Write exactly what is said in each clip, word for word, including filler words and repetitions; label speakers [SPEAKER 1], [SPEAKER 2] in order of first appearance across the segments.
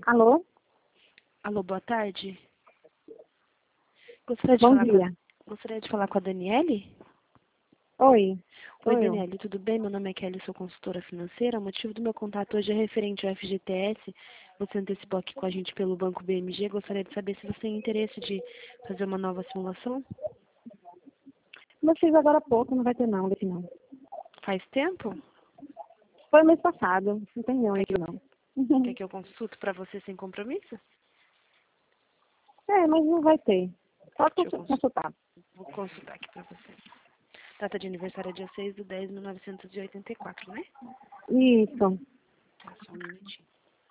[SPEAKER 1] Alô?
[SPEAKER 2] Alô, boa tarde. Gostaria de,
[SPEAKER 1] Bom
[SPEAKER 2] falar com
[SPEAKER 1] dia.
[SPEAKER 2] a, gostaria de falar com a Daniele?
[SPEAKER 1] Oi, sou
[SPEAKER 2] Oi,
[SPEAKER 1] eu.
[SPEAKER 2] Daniele, tudo bem? Meu nome é Kelly, sou consultora financeira. O motivo do meu contato hoje é referente ao F G T S. Você antecipou aqui com a gente pelo Banco B M G. Gostaria de saber se você tem interesse de fazer uma nova simulação.
[SPEAKER 1] Mas fiz agora há pouco, não vai ter não, desse não.
[SPEAKER 2] Faz tempo?
[SPEAKER 1] Foi mês passado, não tem não
[SPEAKER 2] Quer
[SPEAKER 1] esse
[SPEAKER 2] que eu,
[SPEAKER 1] não.
[SPEAKER 2] quer que eu consulto para você sem compromisso?
[SPEAKER 1] É, mas não vai ter. Pode
[SPEAKER 2] Deixa eu
[SPEAKER 1] consu-
[SPEAKER 2] consultar.
[SPEAKER 1] consultar.
[SPEAKER 2] Vou consultar aqui para você. Data de aniversário é dia seis de dez de mil novecentos e oitenta e quatro, né?
[SPEAKER 1] Isso.
[SPEAKER 2] Tá, só um minutinho.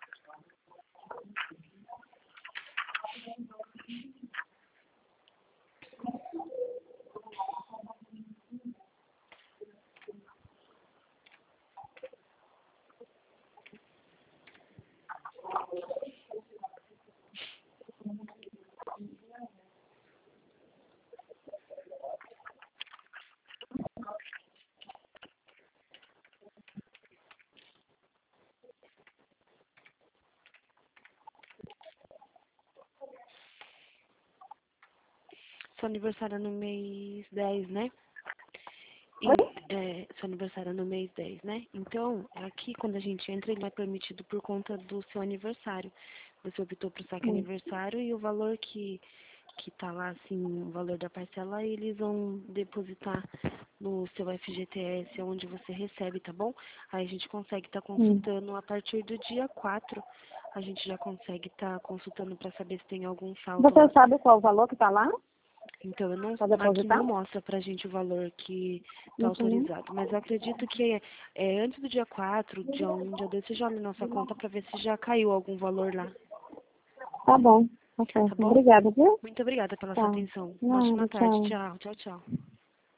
[SPEAKER 2] Seu aniversário é no mês dez, né?
[SPEAKER 1] Oi?
[SPEAKER 2] E, é, seu aniversário é no mês dez, né? Então, aqui quando a gente entra, ele é permitido por conta do seu aniversário. Você optou por saque
[SPEAKER 1] Hum.
[SPEAKER 2] aniversário e o valor que, que tá lá, assim, o valor da parcela, eles vão depositar no seu F G T S, onde você recebe, tá bom? Aí a gente consegue estar
[SPEAKER 1] Hum.
[SPEAKER 2] consultando a partir do dia quatro. A gente já consegue estar consultando para saber se tem algum saldo
[SPEAKER 1] Você
[SPEAKER 2] lá.
[SPEAKER 1] sabe qual o valor que tá lá
[SPEAKER 2] Então, eu não,
[SPEAKER 1] para
[SPEAKER 2] aqui
[SPEAKER 1] depositar?
[SPEAKER 2] não mostra pra gente o valor que está
[SPEAKER 1] Não sei nem.
[SPEAKER 2] autorizado, mas eu acredito que é, é antes do dia quatro, dia um, dia dois, você já olha na nossa conta para ver se já caiu algum valor lá,
[SPEAKER 1] Tá bom, tá
[SPEAKER 2] tá
[SPEAKER 1] certo.
[SPEAKER 2] bom?
[SPEAKER 1] Obrigada, viu?
[SPEAKER 2] Muito obrigada pela sua
[SPEAKER 1] Tá.
[SPEAKER 2] atenção. Uma ótima
[SPEAKER 1] Nada,
[SPEAKER 2] tarde.
[SPEAKER 1] tchau.
[SPEAKER 2] Tchau, tchau, tchau.